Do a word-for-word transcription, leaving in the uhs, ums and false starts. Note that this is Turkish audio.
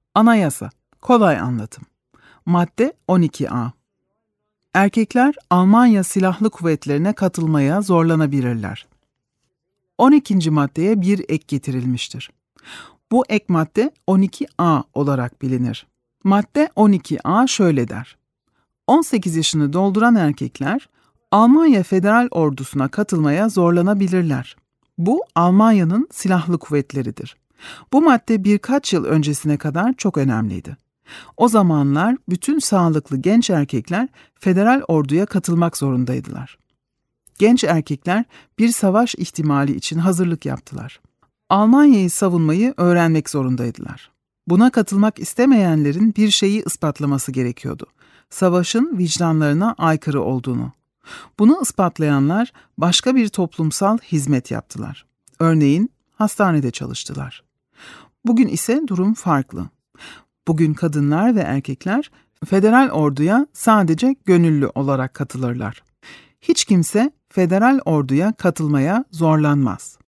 Anayasa, kolay anlatım. Madde on iki A. Erkekler Almanya Silahlı Kuvvetlerine katılmaya zorlanabilirler. on ikinci maddeye bir ek getirilmiştir. Bu ek madde on iki A olarak bilinir. Madde on iki A şöyle der: on sekiz yaşını dolduran erkekler Almanya Federal Ordusu'na katılmaya zorlanabilirler. Bu Almanya'nın silahlı kuvvetleridir. Bu madde birkaç yıl öncesine kadar çok önemliydi. O zamanlar bütün sağlıklı genç erkekler federal orduya katılmak zorundaydılar. Genç erkekler bir savaş ihtimali için hazırlık yaptılar. Almanya'yı savunmayı öğrenmek zorundaydılar. Buna katılmak istemeyenlerin bir şeyi ispatlaması gerekiyordu: savaşın vicdanlarına aykırı olduğunu. Bunu ispatlayanlar başka bir toplumsal hizmet yaptılar. Örneğin hastanede çalıştılar. Bugün ise durum farklı. Bugün kadınlar ve erkekler federal orduya sadece gönüllü olarak katılırlar. Hiç kimse federal orduya katılmaya zorlanmaz.